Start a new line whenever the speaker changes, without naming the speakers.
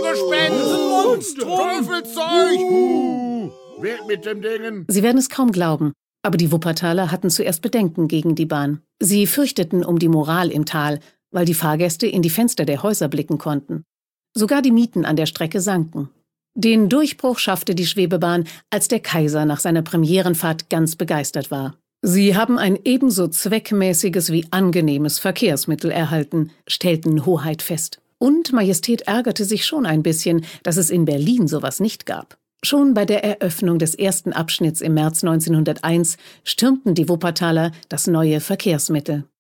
Gespenst! Teufelszeug! Weg mit dem Dingen!
Sie werden es kaum glauben, aber die Wuppertaler hatten zuerst Bedenken gegen die Bahn. Sie fürchteten um die Moral im Tal, weil die Fahrgäste in die Fenster der Häuser blicken konnten. Sogar die Mieten an der Strecke sanken. Den Durchbruch schaffte die Schwebebahn, als der Kaiser nach seiner Premierenfahrt ganz begeistert war. Sie haben ein ebenso zweckmäßiges wie angenehmes Verkehrsmittel erhalten, stellten Hoheit fest. Und Majestät ärgerte sich schon ein bisschen, dass es in Berlin sowas nicht gab. Schon bei der Eröffnung des ersten Abschnitts im März 1901 stürmten die Wuppertaler das neue Verkehrsmittel.